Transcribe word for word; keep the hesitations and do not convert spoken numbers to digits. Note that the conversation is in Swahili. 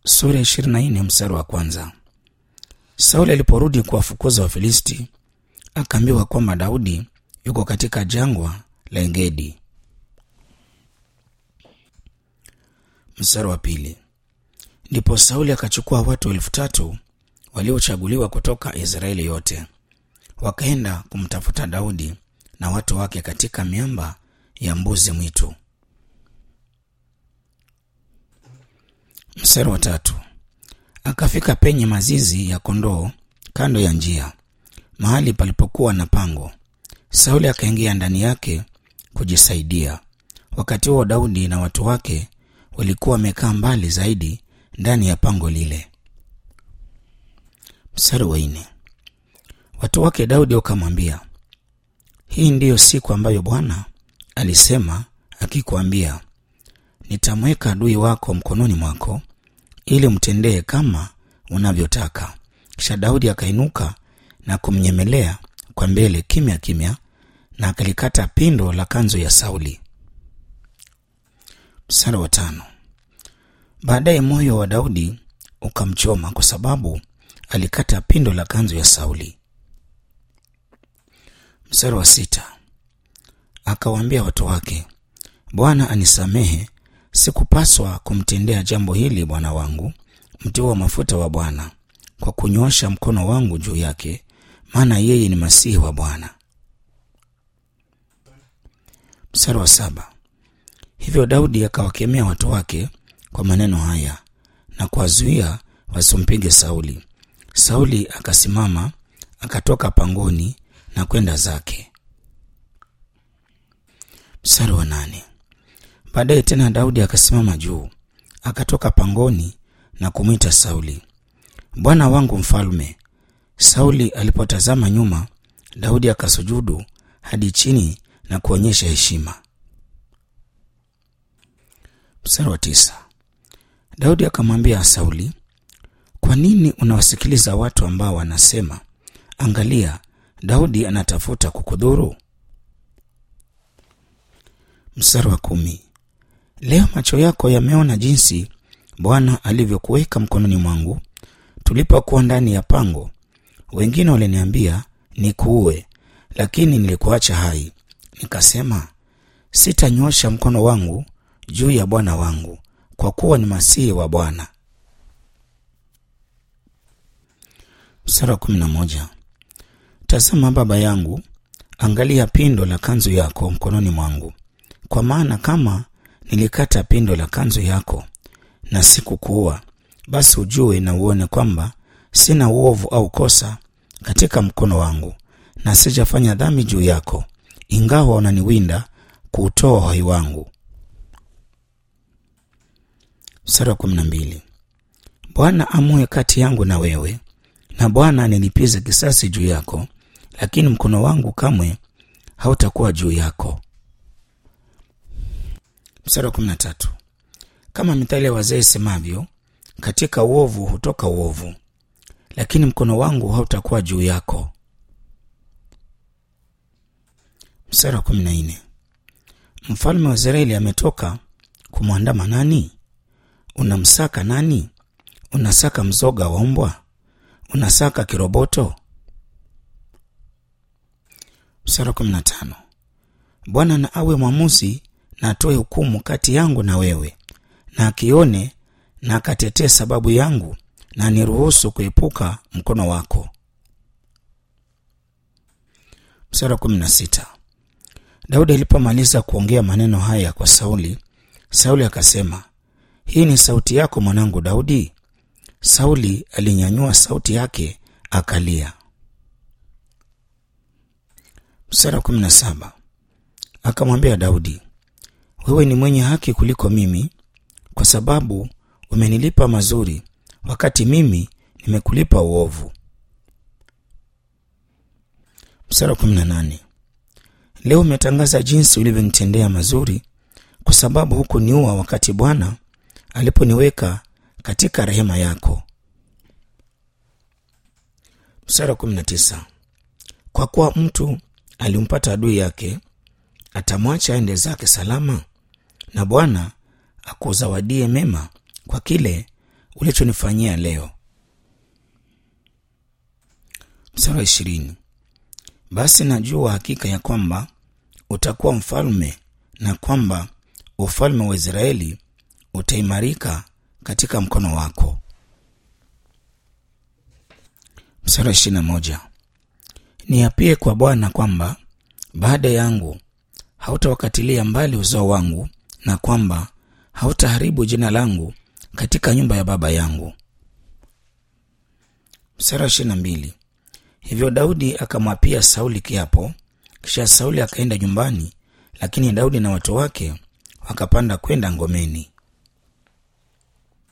Sura ishirini na nne mstari wa kwanza. Sauli aliporudi kuwafukuza Wafilisti, akaambiwa kwamba Daudi yuko katika jangwa la Engedi. Mstari wa pili. Ndipo Sauli akachukua watu elfu tatu waliochaguliwa kutoka Israeli yote, wakaenda kumtafuta Daudi na watu wake katika miamba ya mbuzi mwitu. Mstari wa tatu. Akafika penye mazizi ya kondoo kando ya njia, mahali palipokuwa na pango. Sauli akaingia ndani yake kujisaidia. Wakati huo Daudi na watu wake walikuwa wamekaa mbali zaidi ndani ya pango lile. Mstari wa nne. Watu wake Daudi wakamwambia, hii ndiyo siku ambayo Bwana alisema akikwambia, nitamweka adui wako mkononi mwako ili mtendee kama unavyotaka. Kisha Daudi akainuka na kumnyemelea kwa mbele kimya kimya, na akalikata pindo la kanzu ya Sauli. Mstari wa tano. Baadaye moyo wa Daudi ukamchoma kwa sababu alikata pindo la kanzu ya Sauli. Mstari wa sita. Akawaambia watu wake, Bwana anisamehe, sikupaswa kumtendea jambo hili bwana wangu, mtiwa wa mafuta wa Bwana, kwa kunyoosha mkono wangu juu yake, maana yeye ni masihi wa Bwana. Mstari wa saba. Hivyo Daudi akawakemea watu wake kwa maneno haya na kuwazuia wasimpige Sauli. Sauli akasimama, akatoka pangoni na kwenda zake. Mstari wa nane. Baadaye tena Daudi akasimama juu, akatoka pangoni na kumwita Sauli, Bwana wangu mfalme. Sauli alipotazama nyuma, Daudi akasujudu hadi chini na kuonyesha heshima. Mstari wa tisa. Daudi akamwambia Sauli, kwa nini unawasikiliza watu ambao wanasema, angalia, Daudi anatafuta kukudhuru? Mstari wa kumi. Leo macho yako yameona jinsi Bwana alivyokuweka mkononi mwangu tulipokuwa ndani ya pango. Wengine waliniambia nikuue, lakini nilikuacha hai. Nikasema, sitanyosha mkono wangu juu ya bwana wangu, kwa kuwa ni masihi wa Bwana. Mstari wa kumi na moja. Tazama baba yangu, angalia pindo la kanzu yako mkononi mwangu, kwa maana kama nilikata pindo la kanzu yako na sikukuua, basi ujue na uone kwamba sina uovu au kosa katika mkono wangu, na sijafanya dhambi juu yako, ingawa unaniwinda kuutoa uhai wangu. Mstari wa kumi na mbili. Bwana amue kati yangu na wewe, na Bwana anilipize kisasi juu yako, lakini mkono wangu kamwe hautakuwa juu yako. Mstari wa kumi na tatu. Kama mithali ya wazee semavyo, katika uovu hutoka uovu, lakini mkono wangu hautakuwa juu yako. Mstari wa kumi na nne. Mfalme wa Israeli ametoka kumwandama nani? Unamsaka nani? Unasaka mzoga wa mbwa? Unasaka kiroboto? Mstari wa kumi na tano. Bwana na awe mwamuzi na atoe hukumu kati yangu na wewe, na akione na akatetee sababu yangu, na niruhusu kuepuka mkono wako. Mstari wa kumi na sita. Daudi alipomaliza kuongea maneno haya kwa Sauli, Sauli akasema, hii ni sauti yako mwanangu Daudi? Sauli alinyanyua sauti yake akalia. Mstari wa kumi na saba. Akamwambia Daudi, wewe ni mwenye haki kuliko mimi, kwa sababu umenilipa mazuri wakati mimi nimekulipa uovu. Mstari wa kumi na nane. Leo umetangaza jinsi ulivyonitendea mazuri, kwa sababu hukuniua wakati Bwana aliponiweka katika rehema yako. Mstari wa kumi na tisa. Kwa kuwa mtu alimpata adui yake, atamwacha aende zake salama, na Bwana akuzawadie mema kwa kile ulichonifanyia leo. Mstari wa ishirini. Basi najua hakika ya kwamba utakuwa mfalme na kwamba ufalme wa Israeli utaimarika katika mkono wako. Mstari wa ishirini na moja. Niapie kwa Bwana kwamba baada yangu hautawakatilia mbali uzao wangu na kwamba hautaharibu jina langu katika nyumba ya baba yangu. Mstari wa ishirini na mbili. Hivyo Daudi akamwapia Sauli kiapo, kisha Sauli akaenda nyumbani, lakini Daudi na watu wake wakapanda kwenda ngomeni.